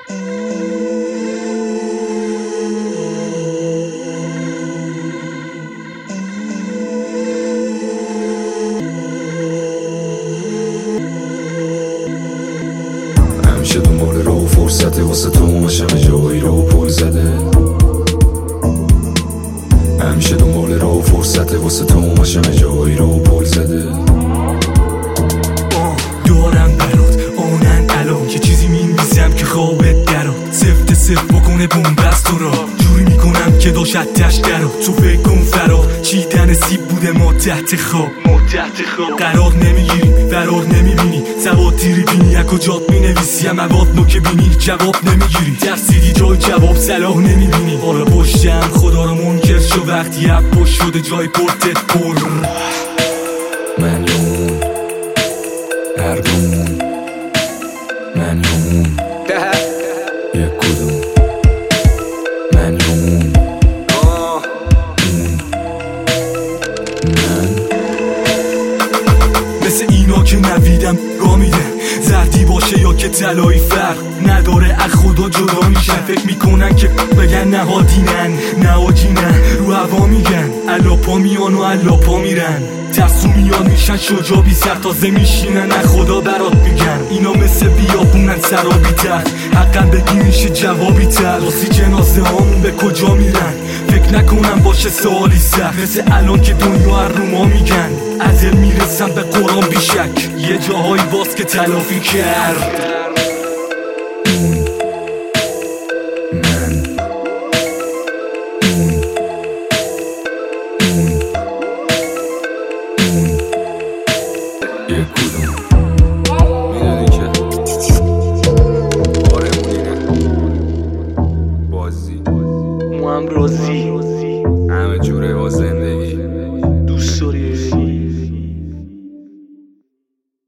همیشه دنبال راه و فرصته واسه تو ماشم جایی رو پل زده. همیشه دنبال راه و فرصته واسه تو ماشم جایی رو پل زده. دارم برات آنن الان که چیزی می‌نویسم که خوابت درات سفت سفت بکنه بومبست تو را جوری میکنم که داشت تش درات تو فکر کن فرار چیدن سیب بوده ما تحت خواب قرار نمیگیری فرار نمیبینی سواد تیری بینی یک و جات مینویسی هم مواد نو که بینی جواب نمیگیری ترسیدی جای جواب صلاح نمیبینی حالا پشتم خدا رو منکر شو وقتی پشت شده جای پرتت پر من یون هرگون من یون یک کدوم من یون من مثل اینا که نویدم گاه میده زردی باشه یا که طلایی فرق نداره از خدا جدا میشن فکر میکنن که بگن نهادینن نهاجینن رو هوا میگن الاپا میان و الاپا میرن ترسو میان میشن شجا بی سر تازه میشینن از خدا برات میگن اینا مثل بیابونن سرابی تر حقا بگی میشه جوابی تر راسی جنازه هامون به کجا میرن فکر نکنم باشه سوالی سخت مثل الان که دنیا هر رو ما میگن از دل میرسم به قرآن بیشک یه جاهایی باز که تلافی کرد یک کدوم میدونی که بارمونینه بازی ما هم راضی همه جوره با زندگی